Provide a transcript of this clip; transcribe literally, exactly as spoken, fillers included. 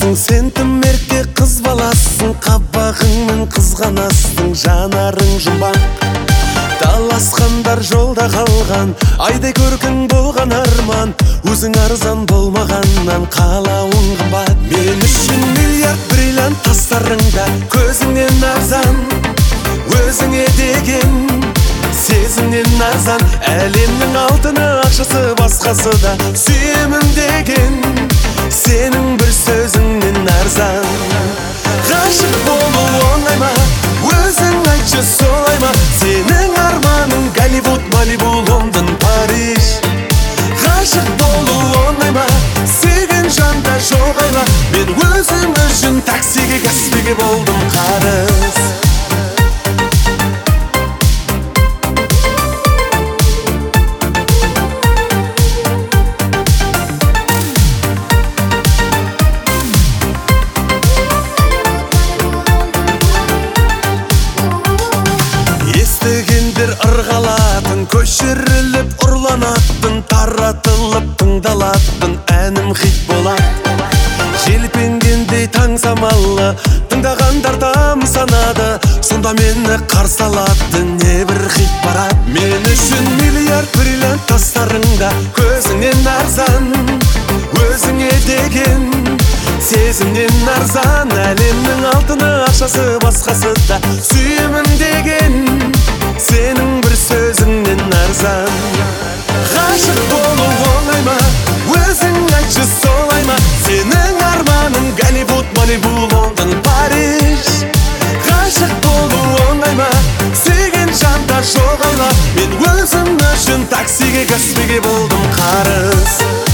боласың, сен тым ерке қыз баласың, қабағыңмен қызғанасың, жанарың жұмбақ. Таласқандар жолда қалған, айдай көркің болған арман, өзің арзан болмағаннан қалауың қымбат. Мен үшін миллиард бриллиант тастарыңда, көзіңнен арзан, өзіңе деген сезімнен арзан. Әлемнің алтыны, ақшасы, басқасы да сүйемін деген сенің бір сөзіңнен арзан. Ғашық болу оңай ма, өзің айтшы солай ма? Сенің арманың Голливуд, Малибу, Лондон, Париж. Ғашық болу оңай ма, сүйген жанда жоғайла. Мен өзім үшін таксиге, Каспиге болдым қарыз. Естігендер ырғалатын, көшіріліп ұрланатын, таратылып тыңдалатын әнім хит болады. Желпенгендей таң самалы, тыңдағандар тамсанады, сонда мені қарсы алады не бір хит барады. Мен үшін миллиард бриллиант тастарыңда, көзіңнен арзан, өзіңе деген сезімнен арзан. Әлемнің алтыны, ақшасы, басқасы да сүйемін деген сенің бір сөзіңнен арзан. Ғашық болу оңай ма, өзің айтшы солай ма? Сенің арманың Голливуд, Малибу, Лондон, Париж. Ғашық болу оңай ма, сүйген жанда жоғайла. Мен өзім үшін таксиге, Каспиге болдым қарыз.